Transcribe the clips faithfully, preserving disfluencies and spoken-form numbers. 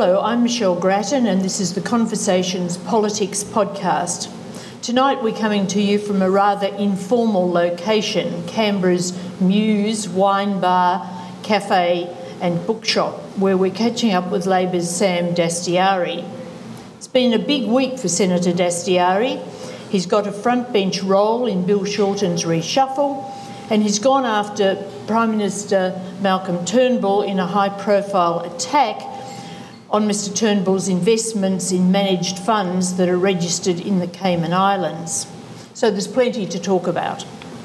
Hello, I'm Michelle Grattan and this is the Conversations Politics podcast. Tonight we're coming to you from a rather informal location, Canberra's Muse Wine Bar, Cafe and Bookshop, where we're catching up with Labor's Sam Dastyari. It's been a big week for Senator Dastyari. He's got a front bench role in Bill Shorten's reshuffle, and he's gone after Prime Minister Malcolm Turnbull in a high-profile attack on Mr Turnbull's investments in managed funds that are registered in the Cayman Islands. So there's plenty to talk about.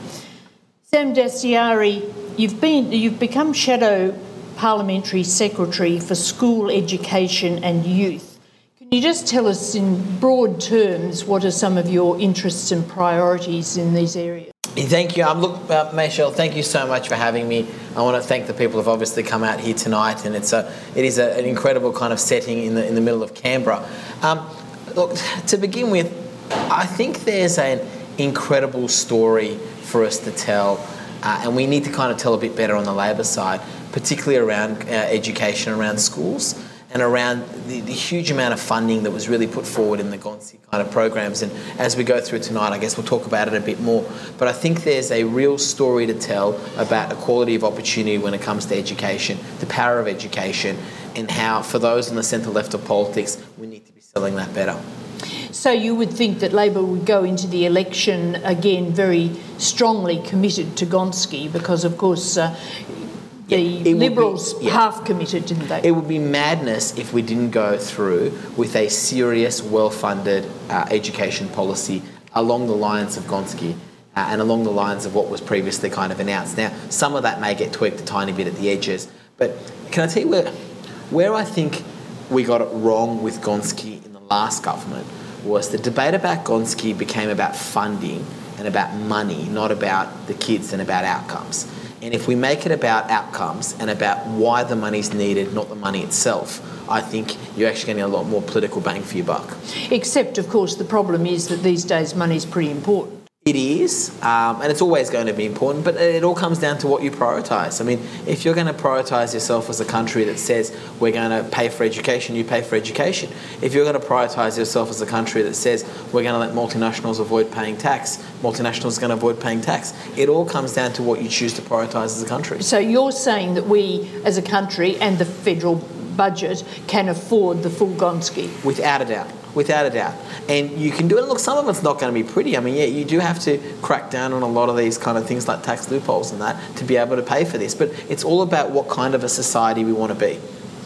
Sam Dastyari, you've been you've become Shadow Parliamentary Secretary for School Education and Youth. Can you just tell us in broad terms what are some of your interests and priorities in these areas? Thank you. Um, look, uh, Michelle, thank you so much for having me. I want to thank the people who've obviously come out here tonight, and it's a, it is a, an incredible kind of setting in the in the middle of Canberra. Um, look, to begin with, I think there's an incredible story for us to tell, uh, and we need to kind of tell a bit better on the Labor side, particularly around uh, education, around schools, and around the, the huge amount of funding that was really put forward in the Gonski kind of programs. And as we go through tonight, I guess we'll talk about it a bit more. But I think there's a real story to tell about equality of opportunity when it comes to education, the power of education, and how, for those on the centre-left of politics, we need to be selling that better. So you would think that Labor would go into the election, again, very strongly committed to Gonski because, of course, uh, the yeah, Liberals be, yeah. half committed, didn't they? It would be madness if we didn't go through with a serious, well-funded uh, education policy along the lines of Gonski uh, and along the lines of what was previously kind of announced. Now, some of that may get tweaked a tiny bit at the edges, but can I tell you where, where I think we got it wrong with Gonski in the last government was the debate about Gonski became about funding and about money, not about the kids and about outcomes. And if we make it about outcomes and about why the money's needed, not the money itself, I think you're actually getting a lot more political bang for your buck. Except, of course, the problem is that these days money's pretty important. It is, um, and it's always going to be important, but it all comes down to what you prioritise. I mean, if you're going to prioritise yourself as a country that says we're going to pay for education, you pay for education. If you're going to prioritise yourself as a country that says we're going to let multinationals avoid paying tax, multinationals are going to avoid paying tax. It all comes down to what you choose to prioritise as a country. So you're saying that we, as a country and the federal budget, can afford the full Gonski? Without a doubt. Without a doubt. And you can do it. Look, some of it's not going to be pretty. I mean, yeah, you do have to crack down on a lot of these kind of things like tax loopholes and that to be able to pay for this. But it's all about what kind of a society we want to be.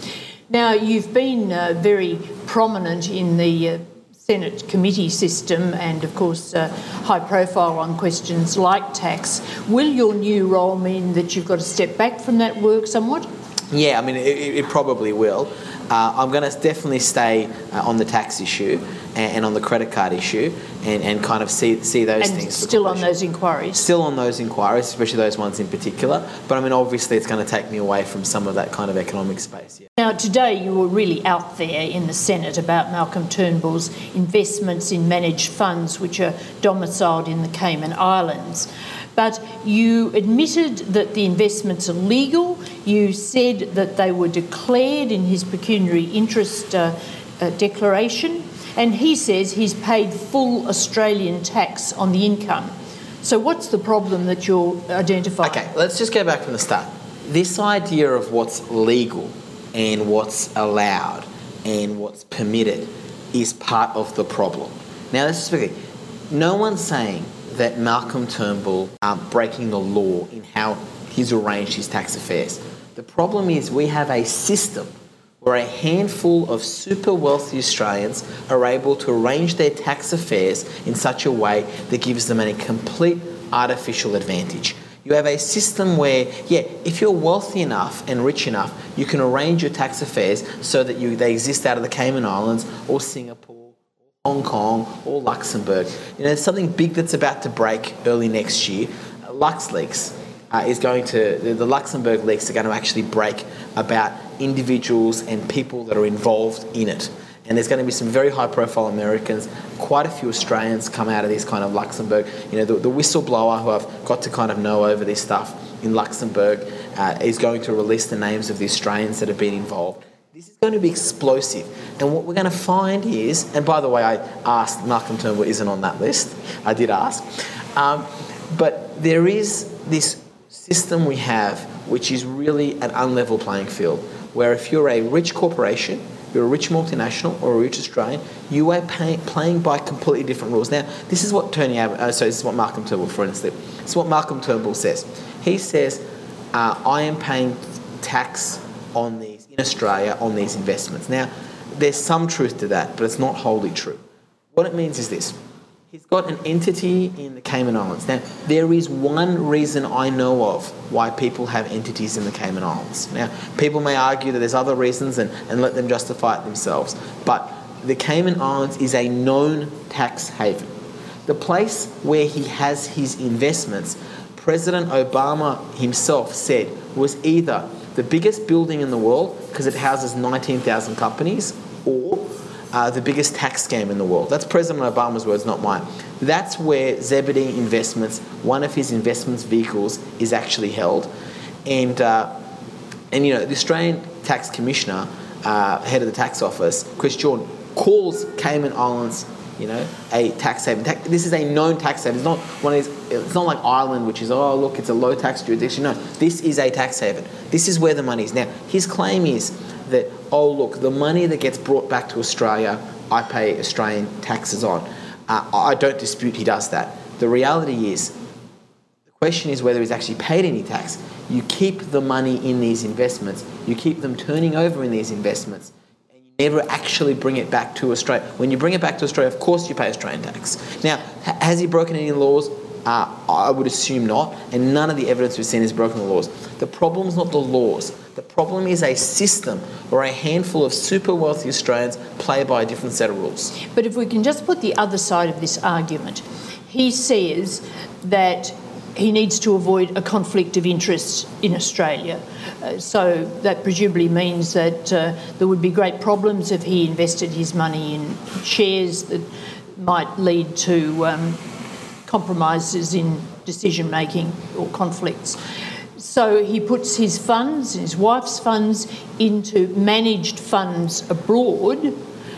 Now, you've been uh, very prominent in the uh, Senate committee system and, of course, uh, high profile on questions like tax. Will your new role mean that you've got to step back from that work somewhat? Yeah, I mean, it, it probably will. Uh, I'm going to definitely stay uh, on the tax issue and, and on the credit card issue and, and kind of see see those and things. Still on those inquiries? Still on those inquiries, especially those ones in particular. But I mean, obviously it's going to take me away from some of that kind of economic space. Yeah. Now, today you were really out there in the Senate about Malcolm Turnbull's investments in managed funds which are domiciled in the Cayman Islands. But you admitted that the investments are legal. You said that they were declared in his pecuniary interest uh, uh, declaration. And he says he's paid full Australian tax on the income. So what's the problem that you're identifying? Okay, let's just go back from the start. This idea of what's legal and what's allowed and what's permitted is part of the problem. Now, let's just begin. No one's saying that Malcolm Turnbull are breaking the law in how he's arranged his tax affairs. The problem is we have a system where a handful of super wealthy Australians are able to arrange their tax affairs in such a way that gives them a complete artificial advantage. You have a system where, yeah, if you're wealthy enough and rich enough, you can arrange your tax affairs so that you they exist out of the Cayman Islands or Singapore, Hong Kong or Luxembourg. You know, there's something big that's about to break early next year. Uh, LuxLeaks uh, is going to, the, the Luxembourg leaks are going to actually break about individuals and people that are involved in it. And there's going to be some very high-profile Americans, quite a few Australians come out of this kind of Luxembourg. You know, the, the whistleblower who I've got to kind of know over this stuff in Luxembourg uh, is going to release the names of the Australians that have been involved. This is going to be explosive. And what we're going to find is, and by the way, I asked, Malcolm Turnbull isn't on that list. I did ask. Um, but there is this system we have which is really an unlevel playing field, where if you're a rich corporation, you're a rich multinational or a rich Australian, you are pay, playing by completely different rules. Now, this is what Tony Abbott, uh, so this is what Malcolm Turnbull, for instance, this is what Malcolm Turnbull says. He says, uh, I am paying tax on these, in Australia, on these investments. Now, there's some truth to that, but it's not wholly true. What it means is this. He's got an entity in the Cayman Islands. Now, there is one reason I know of why people have entities in the Cayman Islands. Now, people may argue that there's other reasons and, and let them justify it themselves. But the Cayman Islands is a known tax haven. The place where he has his investments, President Obama himself said, was either the biggest building in the world because it houses nineteen thousand companies, or Uh, the biggest tax scam in the world. That's President Obama's words, not mine. That's where Zebedee Investments, one of his investments vehicles, is actually held. And, uh, and you know, the Australian Tax Commissioner, uh, head of the tax office, Chris Jordan, calls Cayman Islands, you know, a tax haven. This is a known tax haven. It's not one of these. It's not like Ireland, which is, oh, look, it's a low tax jurisdiction. No, this is a tax haven. This is where the money is. Now, his claim is that, oh, look, the money that gets brought back to Australia, I pay Australian taxes on. Uh, I don't dispute he does that. The reality is, the question is whether he's actually paid any tax. You keep the money in these investments. You keep them turning over in these investments. And you never actually bring it back to Australia. When you bring it back to Australia, of course you pay Australian tax. Now, has he broken any laws? Uh, I would assume not, and none of the evidence we've seen has broken the laws. The problem is not the laws. The problem is a system where a handful of super wealthy Australians play by a different set of rules. But if we can just put the other side of this argument, he says that he needs to avoid a conflict of interest in Australia. Uh, so that presumably means that uh, there would be great problems if he invested his money in shares that might lead to um, compromises in decision-making or conflicts. So he puts his funds, his wife's funds, into managed funds abroad,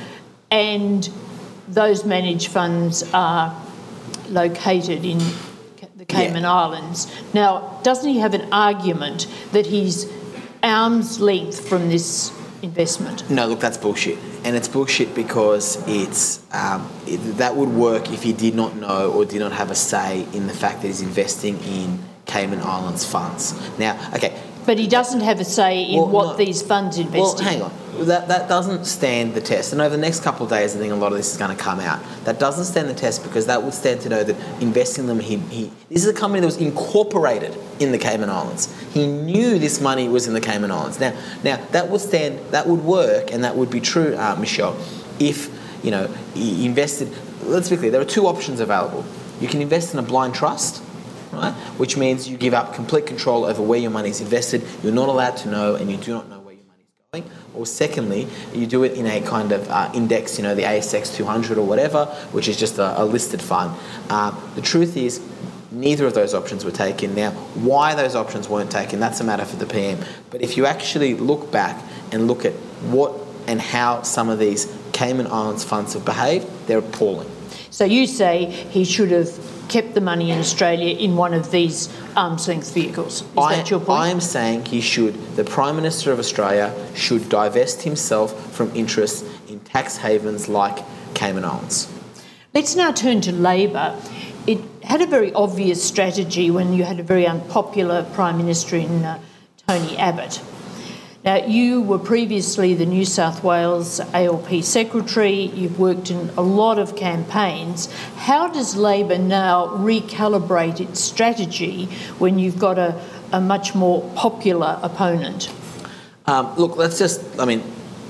and those managed funds are located in the Cayman yeah. Islands. Now, doesn't he have an argument that he's arm's length from this investment? No, look, that's bullshit. And it's bullshit because it's um, it, that would work if he did not know or did not have a say in the fact that he's investing in Cayman Islands funds. Now, okay. But he doesn't have a say in well, what no, these funds invest well, in. Well, hang on. That, that doesn't stand the test. And over the next couple of days, I think a lot of this is going to come out. That doesn't stand the test because that would stand to know that investing them, he, he this is a company that was incorporated in the Cayman Islands. He knew this money was in the Cayman Islands. Now, now that would stand, that would work, and that would be true, uh, Michelle, if, you know, he invested. Let's be clear. There are two options available. You can invest in a blind trust, right? Which means you give up complete control over where your money is invested. You're not allowed to know, and you do not know where your money is going. Or secondly, you do it in a kind of uh, index, you know, the A S X two hundred or whatever, which is just a, a listed fund. Uh, the truth is, neither of those options were taken. Now, why those options weren't taken, that's a matter for the P M. But if you actually look back and look at what and how some of these Cayman Islands funds have behaved, they're appalling. So you say he should have kept the money in Australia in one of these arm's length vehicles. Is I, that your point? I am saying he should, the Prime Minister of Australia should divest himself from interests in tax havens like Cayman Islands. Let's now turn to Labor. It had a very obvious strategy when you had a very unpopular Prime Minister in uh, Tony Abbott. Now, you were previously the New South Wales A L P Secretary. You've worked in a lot of campaigns. How does Labor now recalibrate its strategy when you've got a, a much more popular opponent? Um, look, let's just, I mean,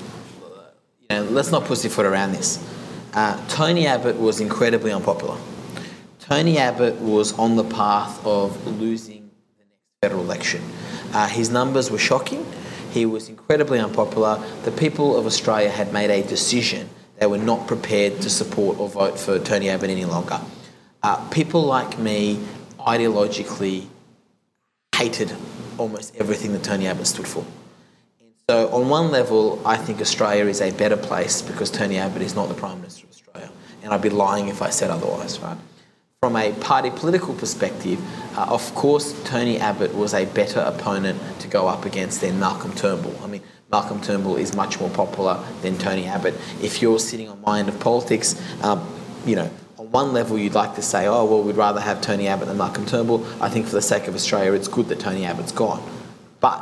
you know, let's not pussyfoot around this. Uh, Tony Abbott was incredibly unpopular. Tony Abbott was on the path of losing the next federal election. Uh, his numbers were shocking. He was incredibly unpopular. The people of Australia had made a decision. They were not prepared to support or vote for Tony Abbott any longer. Uh, people like me ideologically hated almost everything that Tony Abbott stood for. And So on one level, I think Australia is a better place because Tony Abbott is not the Prime Minister of Australia. And I'd be lying if I said otherwise, right? From a party political perspective, uh, of course, Tony Abbott was a better opponent to go up against than Malcolm Turnbull. I mean, Malcolm Turnbull is much more popular than Tony Abbott. If you're sitting on my end of politics, um, you know, on one level you'd like to say, oh, well, we'd rather have Tony Abbott than Malcolm Turnbull. I think for the sake of Australia, it's good that Tony Abbott's gone. But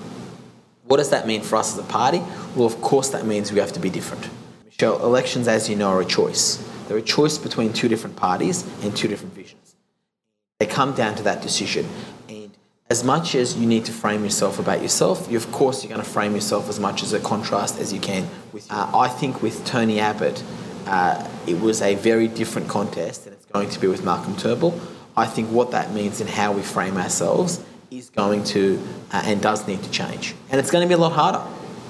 what does that mean for us as a party? Well, of course that means we have to be different. Michelle, elections, as you know, are a choice. They're a choice between two different parties and two different visions. They come down to that decision. And as much as you need to frame yourself about yourself, you, of course you're going to frame yourself as much as a contrast as you can. With uh, I think with Tony Abbott, uh, it was a very different contest than it's going to be with Malcolm Turnbull. I think what that means and how we frame ourselves is going to uh, and does need to change. And it's going to be a lot harder.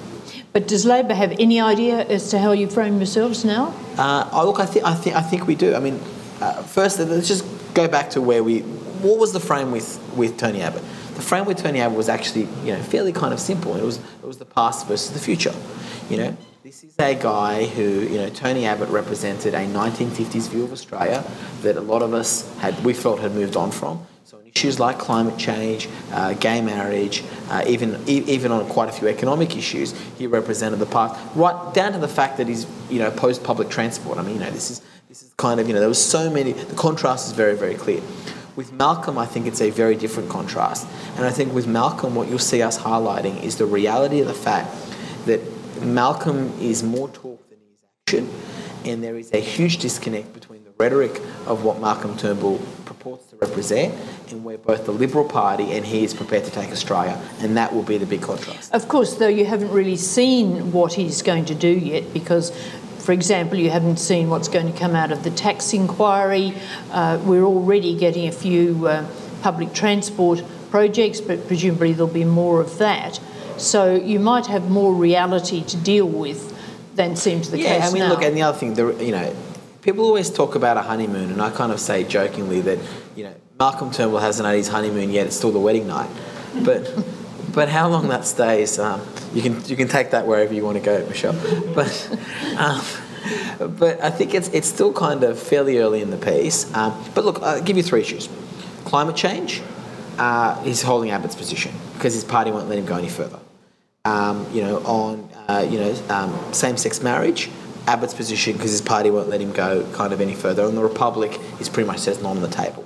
But does Labor have any idea as to how you frame yourselves now? Uh, oh, look, I think I think I think we do. I mean, uh, first let's just go back to where we. What was the frame with, with Tony Abbott? The frame with Tony Abbott was actually, you know, fairly kind of simple. It was it was the past versus the future. You know, this is a guy who, you know, Tony Abbott represented a nineteen fifties view of Australia that a lot of us had we felt had moved on from. So on issues like climate change, uh, gay marriage, uh, even e- even on quite a few economic issues, he represented the past, right down to the fact that he's, you know, opposed public transport. I mean, you know, this is this is kind of, you know, there was so many. The contrast is very, very clear. With Malcolm, I think it's a very different contrast, and I think with Malcolm, what you'll see us highlighting is the reality of the fact that Malcolm is more talk than he is action, and there is a huge disconnect between the rhetoric of what Malcolm Turnbull purports to represent and where both the Liberal Party and he is prepared to take Australia, and that will be the big contrast. Of course, though, you haven't really seen what he's going to do yet because, for example, you haven't seen what's going to come out of the tax inquiry. Uh, we're already getting a few uh, public transport projects, but presumably there'll be more of that. So you might have more reality to deal with than seems the yeah, case now. Yeah, I mean, now. look, and the other thing, the, you know, people always talk about a honeymoon, and I kind of say jokingly that, you know, Malcolm Turnbull hasn't had his honeymoon yet; it's still the wedding night. But, but how long that stays, um, you can you can take that wherever you want to go, Michelle. But, um, but I think it's it's still kind of fairly early in the piece. Um, but look, I'll give you three issues: climate change. Uh, he's holding Abbott's position because his party won't let him go any further. Um, you know, on uh, you know um, same-sex marriage. Abbott's position because his party won't let him go kind of any further. And the Republic is pretty much says not on the table.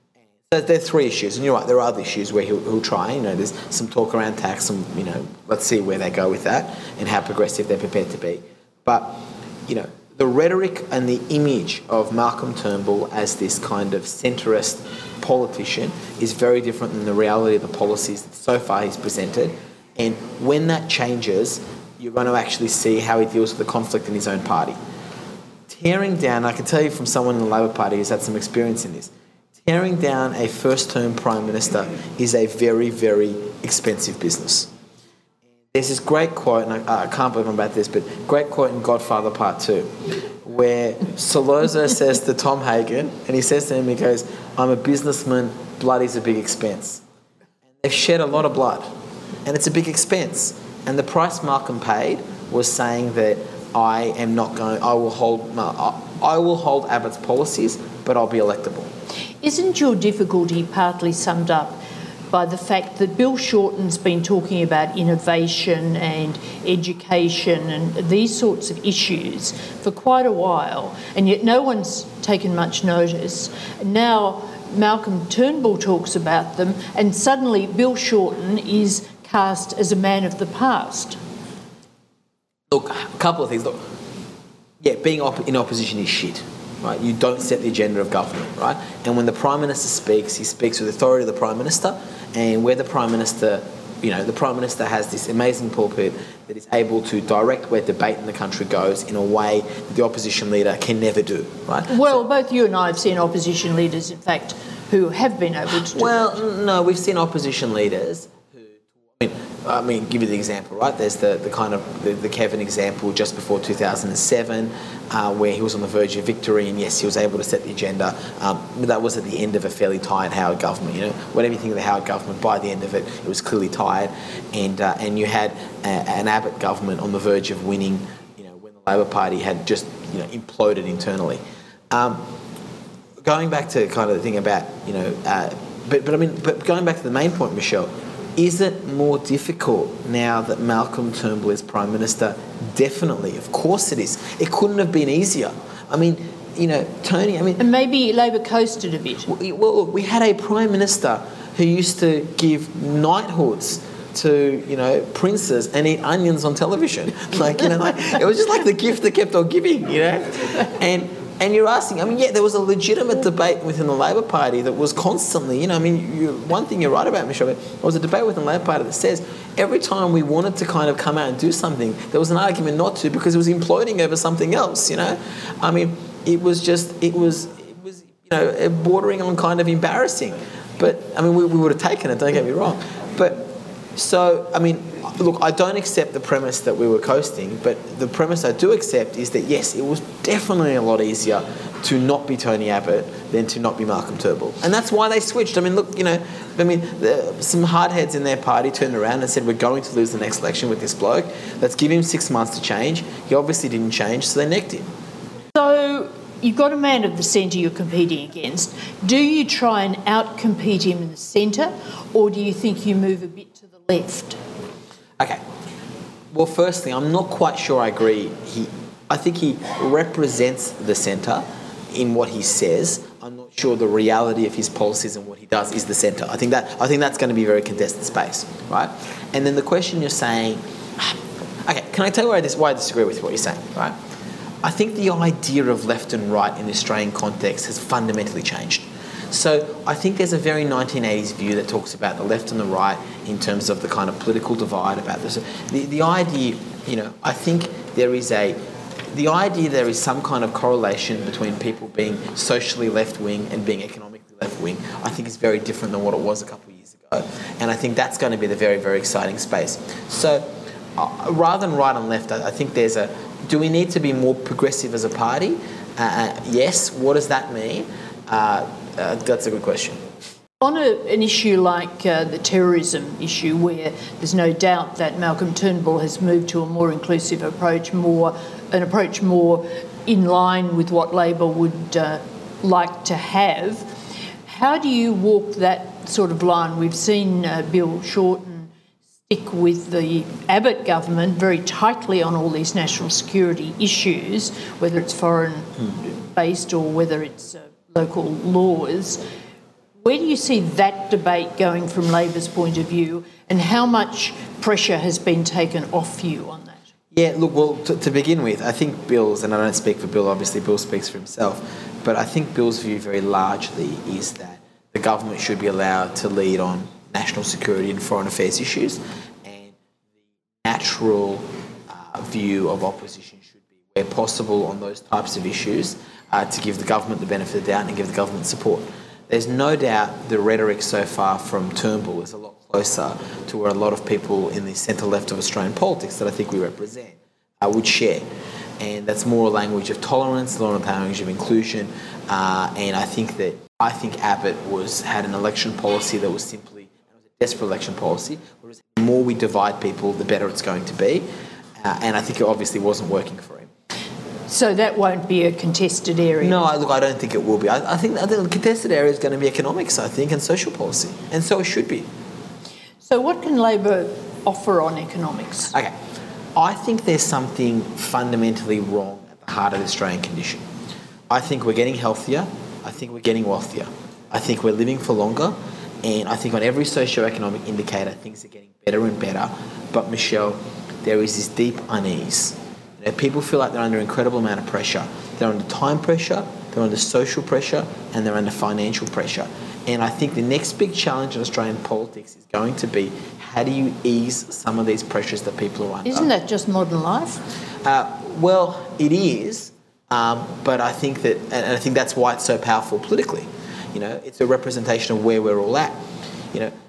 So there are three issues, and you're right, there are other issues where he'll, he'll try. You know, there's some talk around tax, some, you know, let's see where they go with that and how progressive they're prepared to be. But, you know, the rhetoric and the image of Malcolm Turnbull as this kind of centrist politician is very different than the reality of the policies that so far he's presented. And when that changes, you're going to actually see how he deals with the conflict in his own party. Tearing down, I can tell you from someone in the Labor Party who's had some experience in this, tearing down a first-term Prime Minister is a very, very expensive business. There's this great quote, and I, I can't believe I'm about this, but great quote in Godfather Part two, where Sollozzo says to Tom Hagen, and he says to him, he goes, I'm a businessman, blood is a big expense. And they've shed a lot of blood, and it's a big expense. And the price Malcolm paid was saying that I am not going, I will hold, I will hold Abbott's policies, but I'll be electable. Isn't your difficulty partly summed up by the fact that Bill Shorten's been talking about innovation and education and these sorts of issues for quite a while, and yet no one's taken much notice? Now Malcolm Turnbull talks about them, and suddenly Bill Shorten is cast as a man of the past. Look, a couple of things. Look, yeah, being op- in opposition is shit. Right? You don't set the agenda of government, right? And when the Prime Minister speaks, he speaks with the authority of the Prime Minister, and where the Prime Minister, you know, the Prime Minister has this amazing pulpit that is able to direct where debate in the country goes in a way that the opposition leader can never do, right? Well, so, both you and I have seen opposition leaders, in fact, who have been able to do Well, that. no, we've seen opposition leaders who, I mean, I mean, give you the example, right? There's the, the kind of the, the Kevin example just before two thousand seven, uh, where he was on the verge of victory, and yes, he was able to set the agenda. Um, that was at the end of a fairly tired Howard government. You know, whatever you think of the Howard government, by the end of it, it was clearly tired, and uh, and you had a, an Abbott government on the verge of winning. You know, when the Labor Party had just you know imploded internally. Um, going back to kind of the thing about you know, uh, but but I mean, but going back to the main point, Michelle. Is it more difficult now that Malcolm Turnbull is Prime Minister? Definitely. Of course it is. It couldn't have been easier. I mean, you know, Tony, I mean... And maybe Labor coasted a bit. Well, we had a Prime Minister who used to give knighthoods to, you know, princes and eat onions on television. Like, you know, like, it was just like the gift that kept on giving, you know? And... And you're asking, I mean, yeah, there was a legitimate debate within the Labor Party that was constantly, you know, I mean, you, one thing you're right about, Michelle, there was a debate within the Labor Party that says every time we wanted to kind of come out and do something, there was an argument not to because it was imploding over something else, you know. I mean, it was just, it was, it was, you know, bordering on kind of embarrassing. But, I mean, we, we would have taken it, don't get me wrong. But, so, I mean, look, I don't accept the premise that we were coasting, but the premise I do accept is that, yes, it was definitely a lot easier to not be Tony Abbott than to not be Malcolm Turnbull. And that's why they switched. I mean, look, you know, I mean, the, some hardheads in their party turned around and said, we're going to lose the next election with this bloke. Let's give him six months to change. He obviously didn't change, so they necked him. So you've got a man of the centre you're competing against. Do you try and out-compete him in the centre, or do you think you move a bit to the left? Okay. Well, firstly, I'm not quite sure I agree. He, I think he represents the centre in what he says. I'm not sure the reality of his policies and what he does is the centre. I think that I think that's going to be a very contested space, right? And then the question you're saying, okay, can I tell you why I, dis- why I disagree with what you're saying, right? I think the idea of left and right in the Australian context has fundamentally changed. So I think there's a very nineteen eighties view that talks about the left and the right in terms of the kind of political divide about this. The, the idea, you know, I think there is a, the idea there is some kind of correlation between people being socially left-wing and being economically left-wing, I think is very different than what it was a couple of years ago. And I think that's going to be the very, very exciting space. So uh, rather than right and left, I, I think there's a, do we need to be more progressive as a party? Uh, yes. What does that mean? Uh, Uh, that's a good question. On a, an issue like uh, the terrorism issue, where there's no doubt that Malcolm Turnbull has moved to a more inclusive approach, more an approach more in line with what Labor would uh, like to have, how do you walk that sort of line? We've seen uh, Bill Shorten stick with the Abbott government very tightly on all these national security issues, whether it's foreign-based or whether it's uh, local laws. Where do you see that debate going from Labor's point of view, and how much pressure has been taken off you on that? Yeah, look, well, to, to begin with, I think Bill's, and I don't speak for Bill, obviously Bill speaks for himself, but I think Bill's view very largely is that the government should be allowed to lead on national security and foreign affairs issues, and the natural uh, view of opposition should be, where possible on those types of issues, Uh, to give the government the benefit of the doubt and give the government support. There's no doubt the rhetoric so far from Turnbull is a lot closer to where a lot of people in the centre-left of Australian politics that I think we represent uh, would share. And that's more a language of tolerance, more a language of inclusion. Uh, and I think that I think Abbott was had an election policy that was simply it was a desperate election policy. Whereas the more we divide people, the better it's going to be. Uh, and I think it obviously wasn't working for him. So that won't be a contested area? No, look, I don't think it will be. I, I, think, I think the contested area is going to be economics, I think, and social policy. And so it should be. So what can Labor offer on economics? Okay. I think there's something fundamentally wrong at the heart of the Australian condition. I think we're getting healthier. I think we're getting wealthier. I think we're living for longer. And I think on every socio-economic indicator, things are getting better and better. But, Michelle, there is this deep unease. People feel like they're under an incredible amount of pressure. They're under time pressure, they're under social pressure, and they're under financial pressure. And I think the next big challenge in Australian politics is going to be, how do you ease some of these pressures that people are under? Isn't that just modern life? Uh, well, it is, um, but I think that, and I think that's why it's so powerful politically. You know, it's a representation of where we're all at. You know,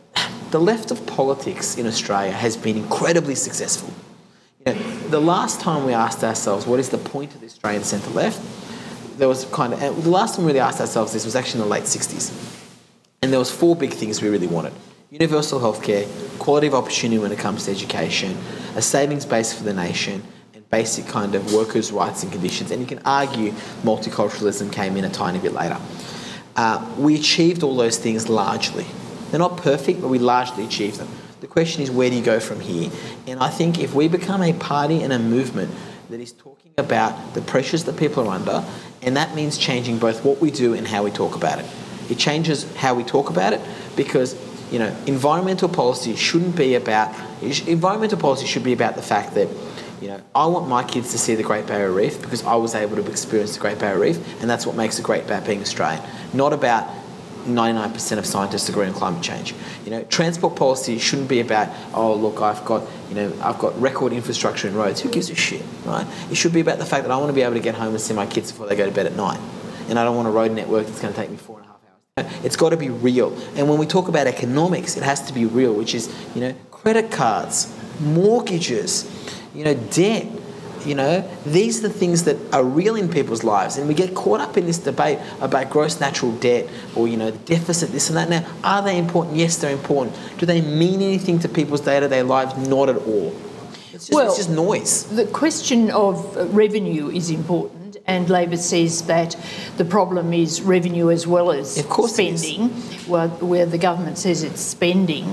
the left of politics in Australia has been incredibly successful. You know, the last time we asked ourselves, what is the point of the Australian centre-left? There was kind of, the last time we really asked ourselves this was actually in the late sixties. And there was four big things we really wanted. Universal healthcare, quality of opportunity when it comes to education, a savings base for the nation, and basic kind of workers' rights and conditions. And you can argue multiculturalism came in a tiny bit later. Uh, we achieved all those things largely. They're not perfect, but we largely achieved them. The question is, where do you go from here? And I think if we become a party and a movement that is talking about the pressures that people are under, and that means changing both what we do and how we talk about it. It changes how we talk about it because, you know, environmental policy shouldn't be about, environmental policy should be about the fact that, you know, I want my kids to see the Great Barrier Reef because I was able to experience the Great Barrier Reef, and that's what makes it great about being Australian. Not about ninety-nine percent of scientists agree on climate change. You know, transport policy shouldn't be about, oh, look, I've got, you know, I've got record infrastructure in roads. Who gives a shit, right? It should be about the fact that I want to be able to get home and see my kids before they go to bed at night. And I don't want a road network that's going to take me four and a half hours. It's got to be real. And when we talk about economics, it has to be real, which is, you know, credit cards, mortgages, you know, debt. You know, these are the things that are real in people's lives. And we get caught up in this debate about gross natural debt or, you know, deficit, this and that. Now, are they important? Yes, they're important. Do they mean anything to people's day-to-day lives? Not at all. It's just, well, it's just noise. The question of revenue is important, and Labor says that the problem is revenue as well as of course spending, well, where the government says it's spending.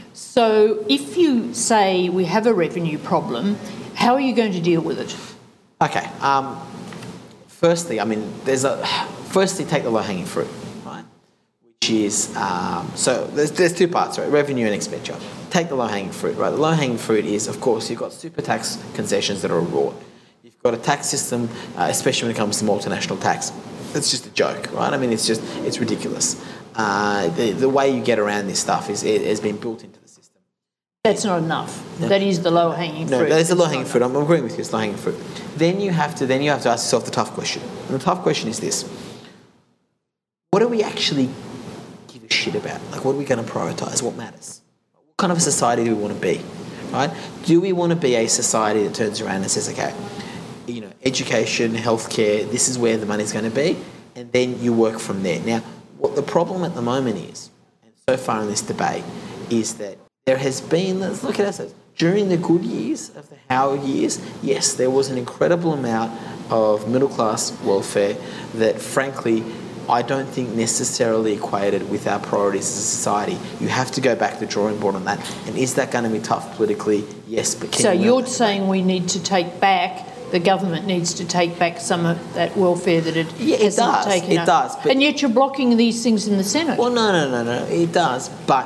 So if you say we have a revenue problem, how are you going to deal with it? Okay. Um, firstly, I mean, there's a. Firstly, take the low-hanging fruit, right? Which is um, so there's there's two parts, right? Revenue and expenditure. Take the low-hanging fruit, right? The low-hanging fruit is, of course, you've got super tax concessions that are abroad. You've got a tax system, uh, especially when it comes to multinational tax. It's just a joke, right? I mean, it's just it's ridiculous. Uh, the the way you get around this stuff is it has been built into the system. That's not enough. No. That is the low-hanging no, fruit. No, that is the low-hanging fruit. I'm agreeing with you. It's low-hanging fruit. Then you have to. Then you have to ask yourself the tough question. And the tough question is this: what do we actually give a shit about? Like, what are we going to prioritise? What matters? What kind of a society do we want to be? Right? Do we want to be a society that turns around and says, okay, you know, education, healthcare, this is where the money's going to be, and then you work from there. Now, what the problem at the moment is, and so far in this debate, is that there has been, let's look at ourselves, during the good years of the Howard years, yes, there was an incredible amount of middle-class welfare that, frankly, I don't think necessarily equated with our priorities as a society. You have to go back to the drawing board on that. And is that going to be tough politically? Yes, but can So you you're saying we need to take back, the government needs to take back some of that welfare that it yeah, it hasn't does. taken It up. does. But and yet you're blocking these things in the Senate. Well, no, no, no, no. It does. But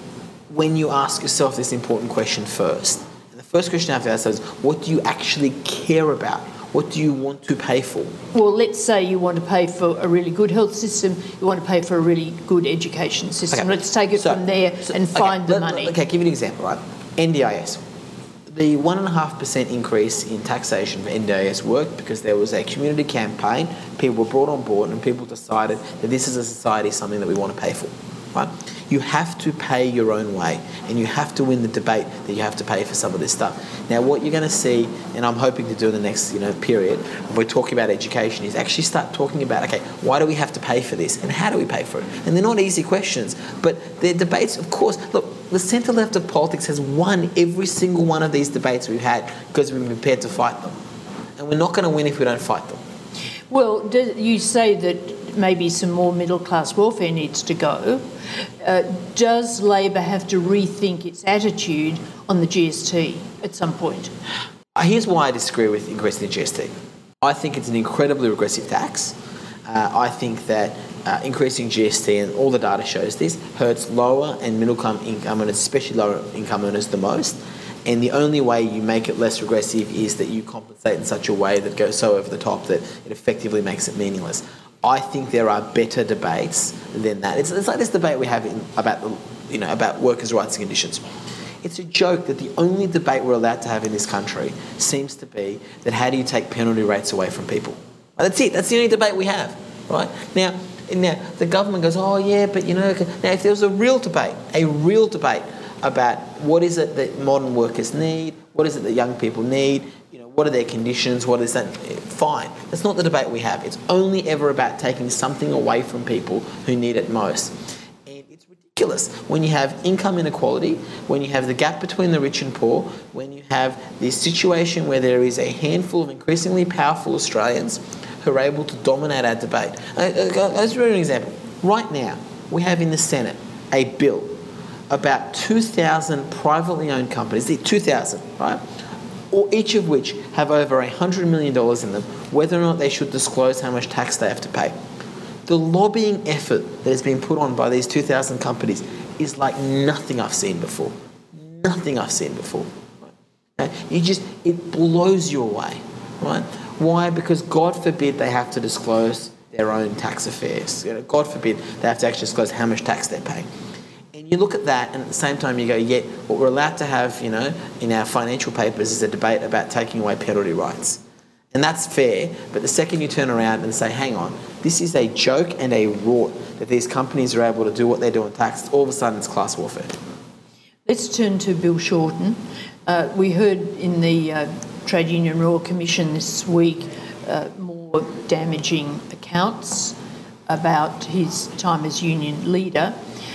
when you ask yourself this important question first, and the first question you have to ask is, what do you actually care about? What do you want to pay for? Well, let's say you want to pay for a really good health system, you want to pay for a really good education system. Okay. Let's take it so, from there so, and find okay, the let, money. Okay, give you an example, right? N D I S. The one point five percent increase in taxation for N D I S worked because there was a community campaign, people were brought on board, and people decided that this is a society, something that we want to pay for. Right? You have to pay your own way, and you have to win the debate that you have to pay for some of this stuff. Now, what you're going to see, and I'm hoping to do in the next, you know, period, when we're talking about education, is actually start talking about, okay, why do we have to pay for this, and how do we pay for it? And they're not easy questions, but they're debates, of course. Look, the centre-left of politics has won every single one of these debates we've had because we've been prepared to fight them, and we're not going to win if we don't fight them. Well, do you say that maybe some more middle-class welfare needs to go. Uh, does Labor have to rethink its attitude on the G S T at some point? Here's why I disagree with increasing the G S T. I think it's an incredibly regressive tax. Uh, I think that uh, increasing G S T, and all the data shows this, hurts lower and middle income earners, especially lower income earners, the most. And the only way you make it less regressive is that you compensate in such a way that goes so over the top that it effectively makes it meaningless. I think there are better debates than that. It's, it's like this debate we have in, about the, you know, about workers' rights and conditions. It's a joke that the only debate we're allowed to have in this country seems to be that how do you take penalty rates away from people? That's it. That's the only debate we have, right? Now, And now the government goes, oh yeah, but you know, now if there was a real debate, a real debate about what is it that modern workers need, what is it that young people need, you know, what are their conditions, what is that, fine. That's not the debate we have. It's only ever about taking something away from people who need it most. And it's ridiculous when you have income inequality, when you have the gap between the rich and poor, when you have this situation where there is a handful of increasingly powerful Australians who are able to dominate our debate. Let's give you an example. Right now, we have in the Senate a bill about two thousand privately owned companies, two thousand, right? Or each of which have over one hundred million dollars in them, whether or not they should disclose how much tax they have to pay. The lobbying effort that has been put on by these two thousand companies is like nothing I've seen before. Nothing I've seen before. Right? You just, it blows you away, right? Why? Because God forbid they have to disclose their own tax affairs. You know, God forbid they have to actually disclose how much tax they're paying. And you look at that, and at the same time you go, yeah, what we're allowed to have, you know, in our financial papers is a debate about taking away penalty rights. And that's fair, but the second you turn around and say, hang on, this is a joke and a rort that these companies are able to do what they do on tax, all of a sudden it's class warfare. Let's turn to Bill Shorten. Uh, we heard in the uh, Trade Union Royal Commission this week uh, more damaging accounts about his time as union leader.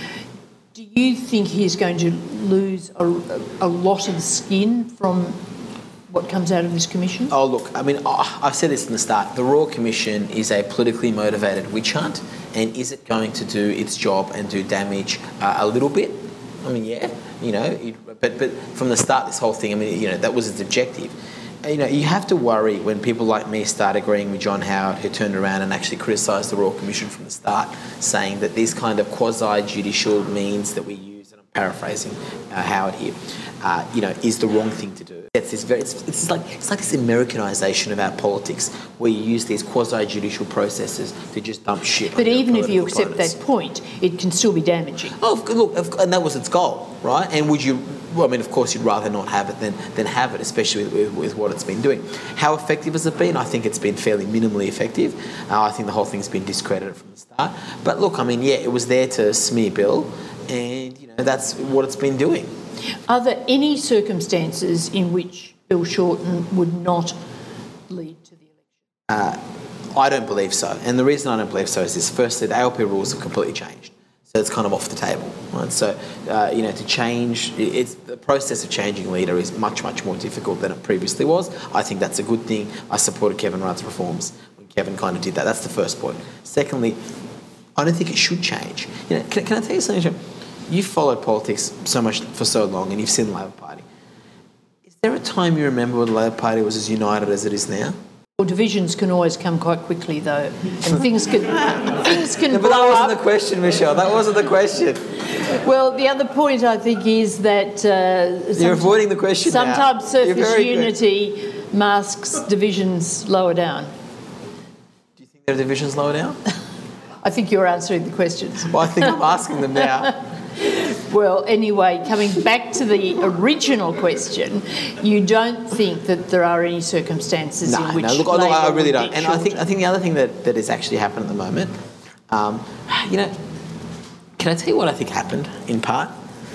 Do you think he's going to lose a, a lot of skin from what comes out of this commission? Oh, look, I mean, oh, I've said this in the start. The Royal Commission is a politically motivated witch hunt, and is it going to do its job and do damage uh, a little bit? I mean, yeah, you know, it, but but from the start, this whole thing, I mean, you know, that was its objective. You know, you have to worry when people like me start agreeing with John Howard, who turned around and actually criticised the Royal Commission from the start, saying that these kind of quasi-judicial means that we use, and I'm paraphrasing uh, Howard here, uh, you know, is the wrong thing to do. It's this very, it's, it's like it's like this Americanisation of our politics, where you use these quasi-judicial processes to just dump shit. But even if you accept opponents. That point, it can still be damaging. Oh, look, and that was its goal, right? And would you? Well, I mean, of course, you'd rather not have it than, than have it, especially with, with, with what it's been doing. How effective has it been? I think it's been fairly minimally effective. Uh, I think the whole thing's been discredited from the start. But look, I mean, yeah, it was there to smear Bill, and you know that's what it's been doing. Are there any circumstances in which Bill Shorten would not lead to the election? Uh, I don't believe so, and the reason I don't believe so is this: firstly, the A L P rules have completely changed. So it's kind of off the table, right? So, uh, you know, to change, it's the process of changing leader is much, much more difficult than it previously was. I think that's a good thing. I supported Kevin Rudd's reforms when Kevin kind of did that. That's the first point. Secondly, I don't think it should change. You know, can, can I tell you something? You've followed politics so much for so long, and you've seen the Labor Party. Is there a time you remember when the Labor Party was as united as it is now? Well, divisions can always come quite quickly, though, and things can things can. No, but that wasn't up. the question, Michelle. That wasn't the question. Well, the other point I think is that uh, you're avoiding the question. Sometimes now. surface unity good. masks divisions lower down. Do you think there are divisions lower down? I think you're answering the questions. Well, I think I'm asking them now. Well, anyway, coming back to the original question, you don't think that there are any circumstances no, in which no, look, Labor look, I really don't. And shorter. I think I think the other thing that, that is actually happened at the moment, um, you know, can I tell you what I think happened in part?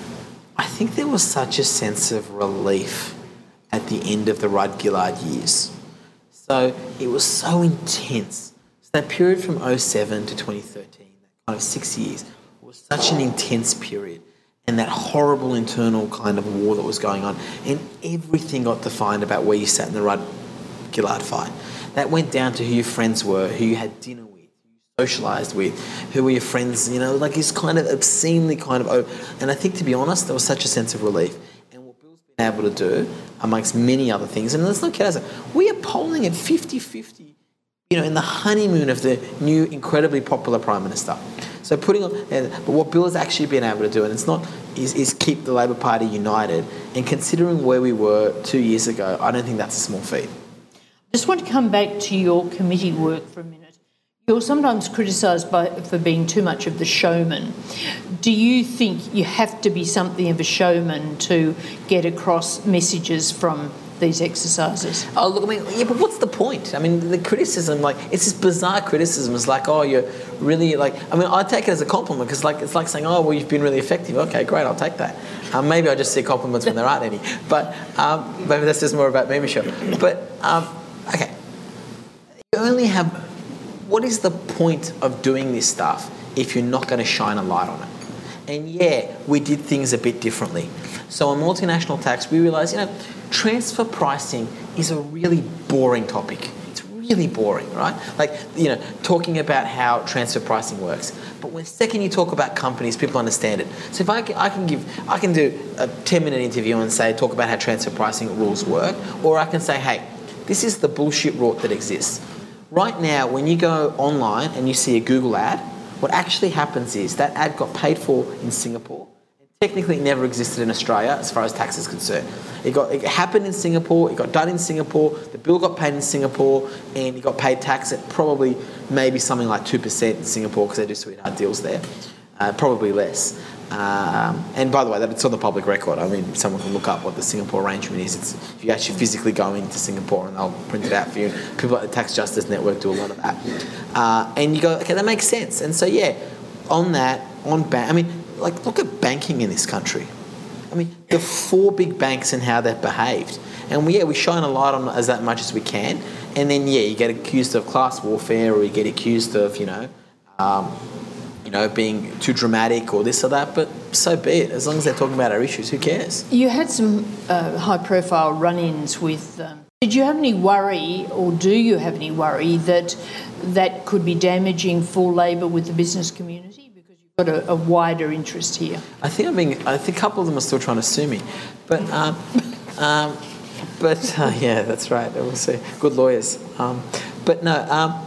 I think there was such a sense of relief at the end of the Rudd-Gillard years. So it was so intense. So that period from oh seven to twenty thirteen, that kind of six years, was such an intense period. And that horrible internal kind of war that was going on. And everything got defined about where you sat in the Rudd-Gillard fight. That went down to who your friends were, who you had dinner with, who you socialised with, who were your friends, you know, like it's kind of obscenely kind of... And I think, to be honest, there was such a sense of relief. And what Bill's been able to do, amongst many other things, and let's look at it, we are polling at fifty-fifty, you know, in the honeymoon of the new, incredibly popular Prime Minister. So putting on, but what Bill has actually been able to do, and it's not, is, is keep the Labor Party united. And considering where we were two years ago, I don't think that's a small feat. I just want to come back to your committee work for a minute. You're sometimes criticised by, for being too much of the showman. Do you think you have to be something of a showman to get across messages from these exercises? Oh, look, I mean, yeah, but what's the point? I mean, the criticism, like, it's this bizarre criticism. It's like, oh, you're really, like, I mean, I take it as a compliment because, like, it's like saying, oh, well, you've been really effective. Okay, great, I'll take that. Um, maybe I just see compliments when there aren't any. But um, maybe that's just more about me, Michelle. But, um, okay, you only have, what is the point of doing this stuff if you're not going to shine a light on it? And yeah, we did things a bit differently. So on multinational tax, we realised, you know, transfer pricing is a really boring topic. It's really boring, right? Like, you know, talking about how transfer pricing works. But when second you talk about companies, people understand it. So if I can, I can give, I can do a ten-minute interview and say, talk about how transfer pricing rules work, or I can say, hey, this is the bullshit rort that exists. Right now, when you go online and you see a Google ad, what actually happens is that ad got paid for in Singapore. Technically, it never existed in Australia as far as tax is concerned. It got it happened in Singapore. It got done in Singapore. The bill got paid in Singapore, and it got paid tax at probably maybe something like two percent in Singapore because they do sweetheart deals there. Uh, probably less. Um, and by the way, it's on the public record. I mean, someone can look up what the Singapore arrangement is. It's if you actually physically go into Singapore and they'll print it out for you. People at the Tax Justice Network do a lot of that. Uh, and you go, okay, that makes sense. And so, yeah, on that, on bank, I mean, like, look at banking in this country. I mean, the four big banks and how they've behaved. And we, yeah, we shine a light on it as that much as we can. And then, yeah, you get accused of class warfare or you get accused of, you know, um, you know, being too dramatic or this or that, but so be it. As long as they're talking about our issues, who cares? You had some uh, high-profile run-ins with... Um, did you have any worry, or do you have any worry, that that could be damaging for Labor with the business community? Because you've got a, a wider interest here. I think I mean I think a couple of them are still trying to sue me, but um, um, but uh, yeah, that's right. We'll see. Good lawyers. Um, but no, um,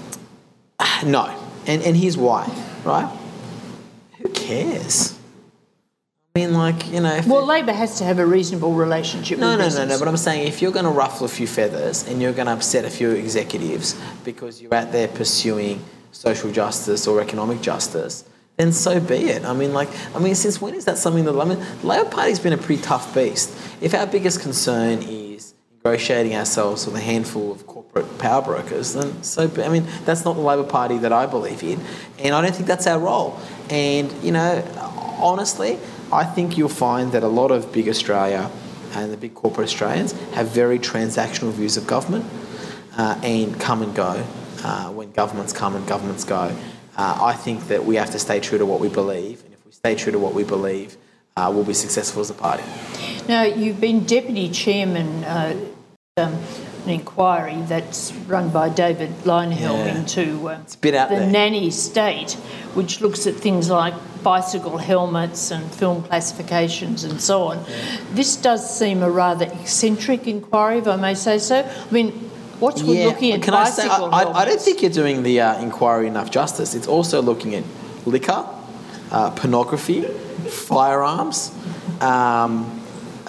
no, and and here's why. Right? Who cares? I mean, like, you know... Well, Labor has to have a reasonable relationship no, with no, business. No, no, no, but I'm saying if you're going to ruffle a few feathers and you're going to upset a few executives because you're out there pursuing social justice or economic justice, then so be it. I mean, like, I mean, since when is that something that... I mean, the Labor Party's been a pretty tough beast. If our biggest concern is negotiating ourselves with a handful of corporate power brokers, then so be, I mean, that's not the Labor Party that I believe in, and I don't think that's our role. And, you know, honestly, I think you'll find that a lot of big Australia and the big corporate Australians have very transactional views of government uh, and come and go uh, when governments come and governments go. Uh, I think that we have to stay true to what we believe, and if we stay true to what we believe, uh, we'll be successful as a party. Now, you've been Deputy Chairman uh, um, an inquiry that's run by David Leinhelm yeah. into uh, it's a bit out the there. nanny state, which looks at things like bicycle helmets and film classifications and so on. Yeah. This does seem a rather eccentric inquiry, if I may say so. I mean, what's we're yeah, looking at can bicycle I, say, I, helmets? I don't think you're doing the uh, inquiry enough justice. It's also looking at liquor, uh, pornography, firearms, um, uh,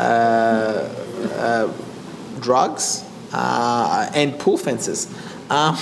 uh, drugs, uh, and pool fences. Um,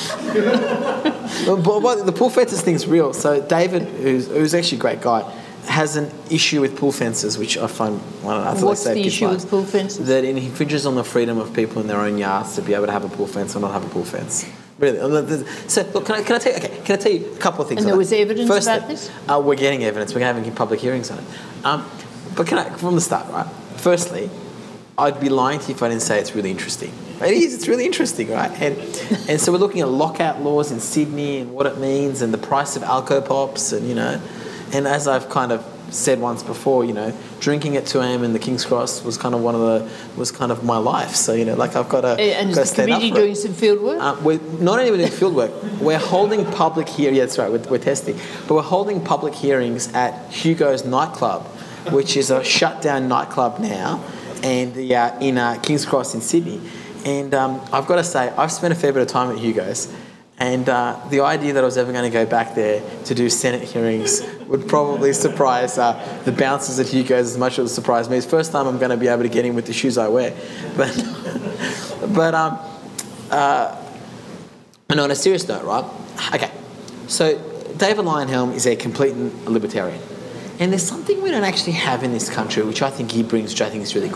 but, but the pool fences thing's real. So David, who's, who's actually a great guy, has an issue with pool fences, which I find... I don't know, I What's the issue with pool fences? That it infringes on the freedom of people in their own yards to be able to have a pool fence or not have a pool fence. Really. So, look, can I, can I tell you... Okay, can I tell you a couple of things? And there that? was evidence Firstly, about this? Uh, we're getting evidence. We're having public hearings on it. Um, but can I... From the start, right? Firstly, I'd be lying to you if I didn't say it's really interesting. It is. It's really interesting, right? And and so we're looking at lockout laws in Sydney and what it means and the price of Alco-Pops and, you know, and as I've kind of said once before, you know, drinking at two a.m. in the King's Cross was kind of one of the, was kind of my life. So, you know, like I've got to And is got to the stand up committee for doing it. some field work? Uh, we're not only doing field work, we're holding public hearings, yeah, that's right, we're, we're testing, but we're holding public hearings at Hugo's nightclub, which is a shut down nightclub now, and the, uh, in uh, King's Cross in Sydney. And um, I've got to say, I've spent a fair bit of time at Hugo's, and uh, the idea that I was ever going to go back there to do Senate hearings would probably surprise uh, the bouncers at Hugo's as much as it would surprise me. It's the first time I'm going to be able to get in with the shoes I wear. But, but um, uh, and on a serious note, right? Okay, so David Leinhelm is a complete libertarian. And there's something we don't actually have in this country, which I think he brings, which I think is really good.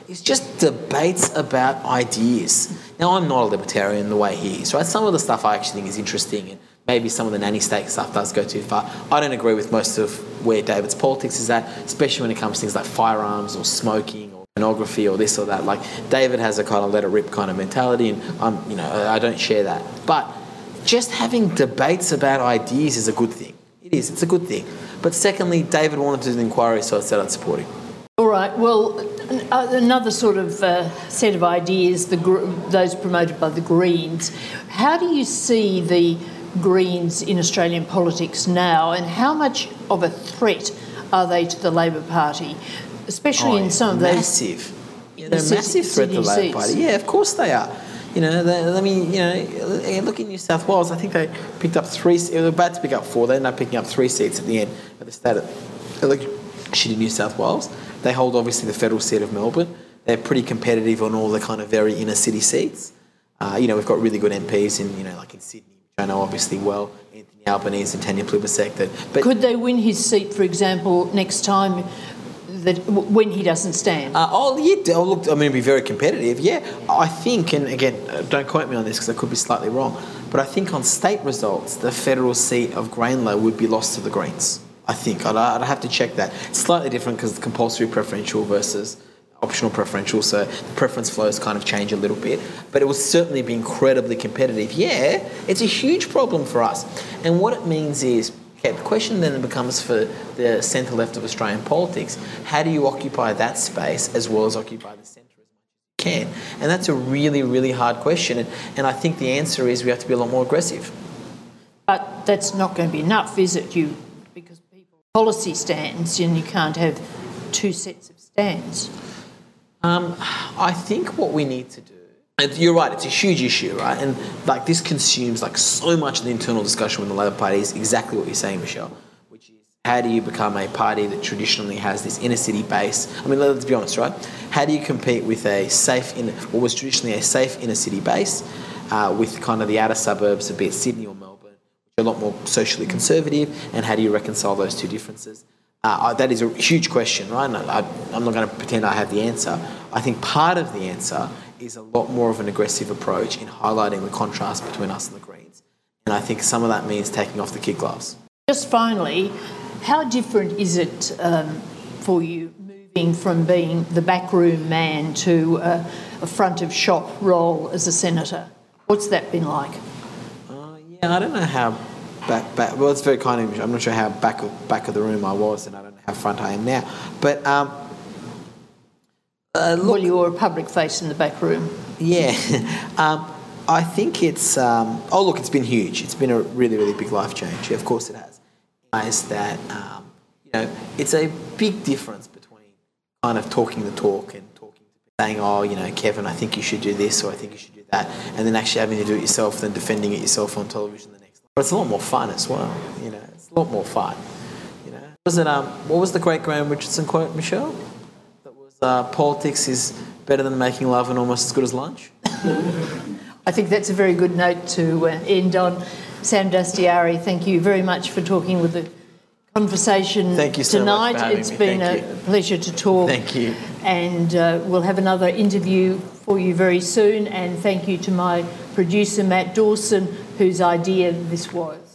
is just debates about ideas. Now, I'm not a libertarian the way he is, right? Some of the stuff I actually think is interesting, and maybe some of the nanny state stuff does go too far. I don't agree with most of where David's politics is at, especially when it comes to things like firearms or smoking or pornography or this or that. Like, David has a kind of let it rip kind of mentality, and I'm, you know, I don't share that. But just having debates about ideas is a good thing. It is. It's a good thing. But secondly, David wanted to do an inquiry, so I said I'd support him. All right. Well, another sort of uh, set of ideas, the those promoted by the Greens. How do you see the Greens in Australian politics now, and how much of a threat are they to the Labor Party, especially oh, in some of massive. those... Yeah, they're a massive threat to the Labor Party. Yeah, of course they are. You know, they, I mean, you know, look in New South Wales. I think they picked up three. They were about to pick up four. They ended up picking up three seats at the end of the state election in New South Wales. They hold obviously the federal seat of Melbourne. They're pretty competitive on all the kind of very inner city seats. Uh, you know, we've got really good M Ps in, you know, like in Sydney, which I know obviously well, Anthony Albanese and Tanya Plibersek. That, but could they win his seat, for example, next time? That when he doesn't stand? Uh, oh, yeah. Oh, look, I mean, it'd be very competitive. Yeah, I think, and again, don't quote me on this because I could be slightly wrong, but I think on state results, the federal seat of Grainlow would be lost to the Greens. I think. I'd, I'd have to check that. It's slightly different because it's compulsory preferential versus optional preferential, so the preference flows kind of change a little bit. But it will certainly be incredibly competitive. Yeah, it's a huge problem for us. And what it means is, okay, the question then becomes for the centre-left of Australian politics, how do you occupy that space as well as occupy the centre as much as you can? And that's a really, really hard question. And, and I think the answer is we have to be a lot more aggressive. But that's not going to be enough, is it? You because people policy stands and you can't have two sets of stands. Um, I think what we need to do, and you're right, it's a huge issue, right? And like this consumes like so much of the internal discussion with the Labor Party is exactly what you're saying, Michelle, which is how do you become a party that traditionally has this inner city base? I mean, let's be honest, right? How do you compete with a safe, in what was traditionally a safe inner city base uh, with kind of the outer suburbs, be it Sydney or Melbourne, which are a lot more socially conservative, and how do you reconcile those two differences? Uh, that is a huge question, right? And I, I'm not going to pretend I have the answer. I think part of the answer is a lot more of an aggressive approach in highlighting the contrast between us and the Greens. And I think some of that means taking off the kid gloves. Just finally, how different is it um, for you moving from being the backroom man to uh, a front of shop role as a senator? What's that been like? Uh, yeah, I don't know how... Back, back. Well, it's very kind of. I'm not sure how back of back of the room I was, and I don't know how front I am now. But um, uh, look, well, you're a public face in the back room. Yeah, um, I think it's. Um, oh, look, it's been huge. It's been a really, really big life change. Yeah, of course, it has. Is that um, you know, it's a big difference between kind of talking the talk and talking, to saying, oh, you know, Kevin, I think you should do this, or I think you should do that, and then actually having to do it yourself, then defending it yourself on television. But it's a lot more fun as well, you know. It's a lot more fun, you know. Was it um? What was the great Graham Richardson quote, Michelle? That was uh, politics is better than making love and almost as good as lunch. I think that's a very good note to uh, end on. Sam Dastyari, thank you very much for talking with the conversation thank you so tonight. Much for having it's me. been thank a you. pleasure to talk. Thank you. And uh, we'll have another interview for you very soon. And thank you to my producer, Matt Dawson, whose idea this was.